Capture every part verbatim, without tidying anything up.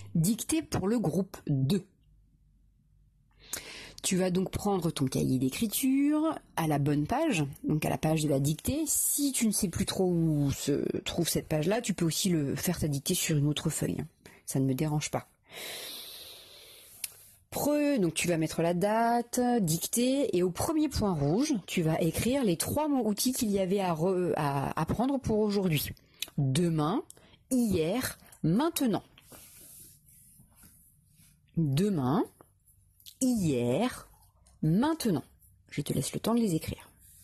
Dictée pour le groupe deux. Tu vas donc prendre ton cahier d'écriture à la bonne page, donc à la page de la dictée. Si tu ne sais plus trop où se trouve cette page-là, tu peux aussi le faire ta dictée sur une autre feuille. Ça ne me dérange pas. Pre, donc tu vas mettre la date, dictée, et au premier point rouge, tu vas écrire les trois mots outils qu'il y avait à, re, à apprendre pour aujourd'hui. Demain, hier, maintenant. Demain, hier, maintenant. Je te laisse le temps de les écrire.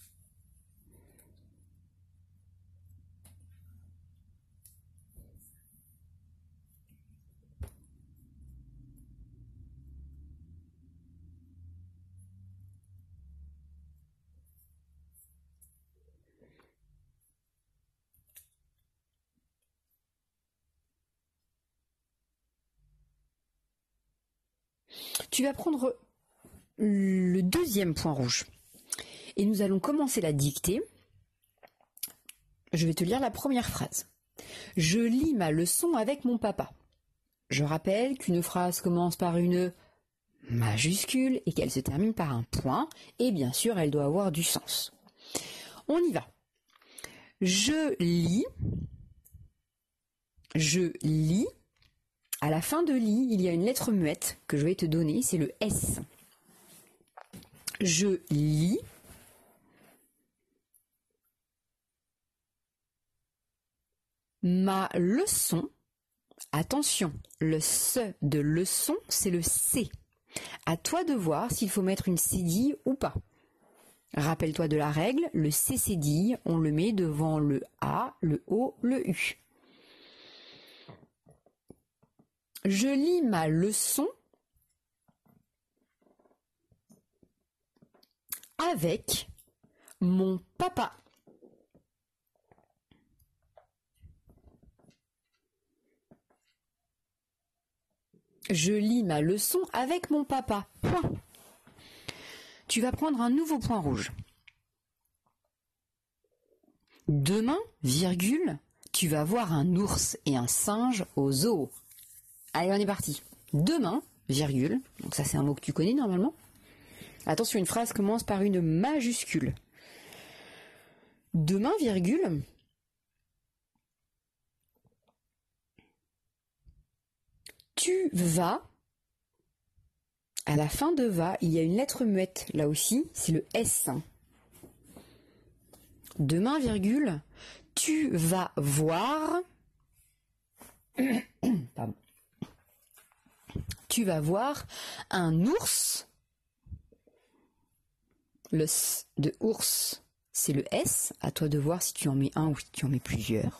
Tu vas prendre le deuxième point rouge. Et nous allons commencer la dictée. Je vais te lire la première phrase. Je lis ma leçon avec mon papa. Je rappelle qu'une phrase commence par une majuscule et qu'elle se termine par un point. Et bien sûr, elle doit avoir du sens. On y va. Je lis. Je lis. À la fin de lit, il y a une lettre muette que je vais te donner, c'est le S. Je lis. Ma leçon. Attention, le S de leçon, c'est le C. À toi de voir s'il faut mettre une cédille ou pas. Rappelle-toi de la règle, le C cédille, on le met devant le A, le O, le U. Je lis ma leçon avec mon papa. Je lis ma leçon avec mon papa. Point. Tu vas prendre un nouveau point rouge. Demain, virgule, tu vas voir un ours et un singe au zoo. Allez, on est parti. Demain, virgule, donc ça c'est un mot que tu connais normalement. Attention, une phrase commence par une majuscule. Demain, virgule, tu vas, à la fin de va, il y a une lettre muette, là aussi, c'est le S. Demain, virgule, tu vas voir, pardon, tu vas voir un ours, le S de ours, c'est le S, à toi de voir si tu en mets un ou si tu en mets plusieurs.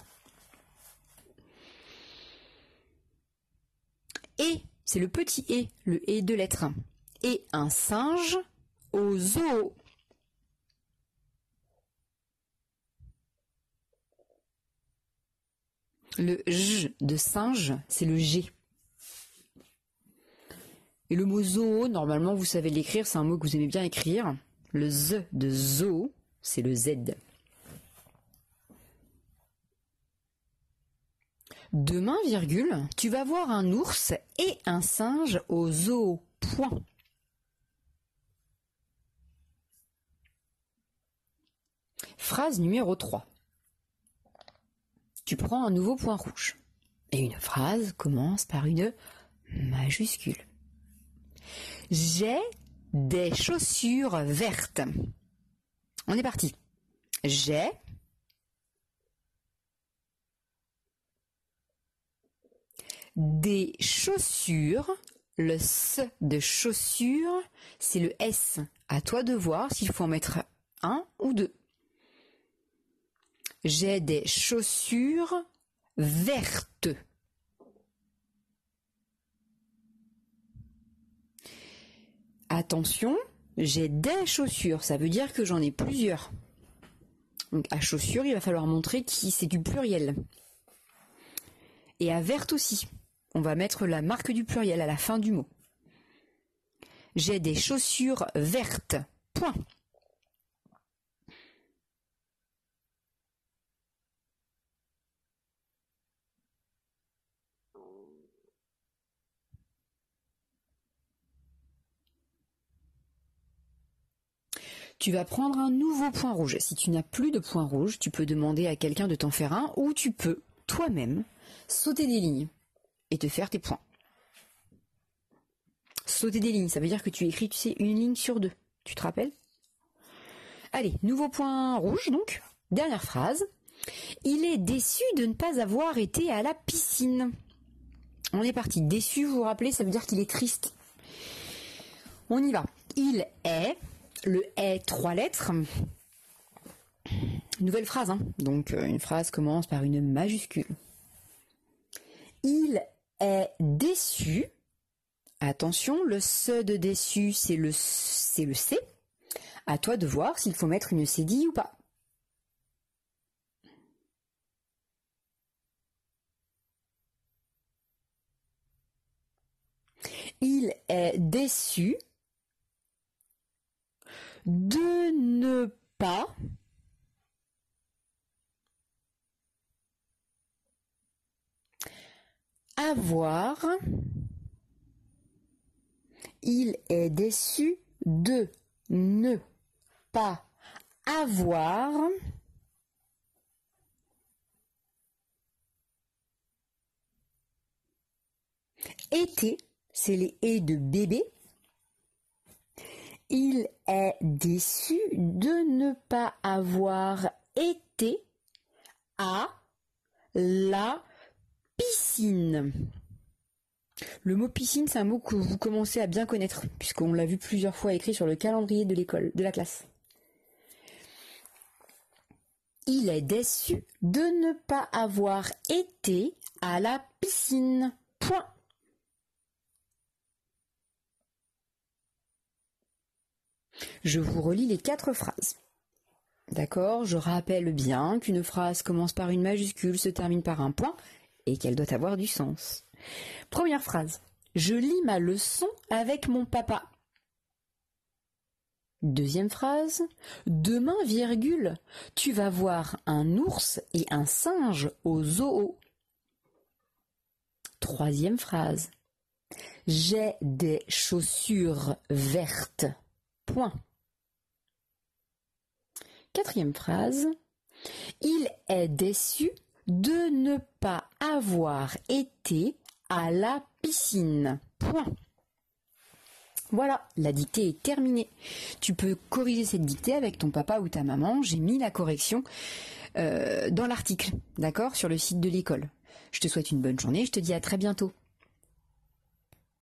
Et, c'est le petit et, le et de lettre un. Et un singe au zoo. Le J de singe, c'est le G. Et le mot zoo, normalement, vous savez l'écrire, c'est un mot que vous aimez bien écrire. Le Z de zoo, c'est le Z. Demain, virgule, tu vas voir un ours et un singe au zoo. Point. Phrase numéro trois. Tu prends un nouveau point rouge. Et une phrase commence par une majuscule. J'ai des chaussures vertes. On est parti. J'ai des chaussures. Le S de chaussures, c'est le S. À toi de voir s'il faut en mettre un ou deux. J'ai des chaussures vertes. Attention, j'ai des chaussures, ça veut dire que j'en ai plusieurs. Donc à chaussures, il va falloir montrer que c'est du pluriel. Et à verte aussi. On va mettre la marque du pluriel à la fin du mot. J'ai des chaussures vertes. Point. Tu vas prendre un nouveau point rouge. Si tu n'as plus de point rouge, tu peux demander à quelqu'un de t'en faire un ou tu peux, toi-même, sauter des lignes et te faire tes points. Sauter des lignes, ça veut dire que tu écris, tu sais, une ligne sur deux. Tu te rappelles? Allez, nouveau point rouge donc. Dernière phrase. Il est déçu de ne pas avoir été à la piscine. On est parti. Déçu, vous vous rappelez, ça veut dire qu'il est triste. On y va. Il est, le est, trois lettres. Nouvelle phrase, hein. Donc une phrase commence par une majuscule. Il est déçu. Attention, le se de déçu, c'est le, c'est le C. À toi de voir s'il faut mettre une cédille ou pas. Il est déçu de ne pas avoir. Il est déçu de ne pas avoir été, c'est les et de bébé. Il est déçu de ne pas avoir été à la piscine. Le mot piscine, c'est un mot que vous commencez à bien connaître, puisqu'on l'a vu plusieurs fois écrit sur le calendrier de l'école, de la classe. Il est déçu de ne pas avoir été à la piscine. Point. Je vous relis les quatre phrases. D'accord? Je rappelle bien qu'une phrase commence par une majuscule, se termine par un point, et qu'elle doit avoir du sens. Première phrase. Je lis ma leçon avec mon papa. Deuxième phrase. Demain, virgule, tu vas voir un ours et un singe au zoo. Troisième phrase. J'ai des chaussures vertes. Point. Quatrième phrase. Il est déçu de ne pas avoir été à la piscine. Point. Voilà, la dictée est terminée. Tu peux corriger cette dictée avec ton papa ou ta maman. J'ai mis la correction euh, dans l'article, d'accord, sur le site de l'école. Je te souhaite une bonne journée, je te dis à très bientôt.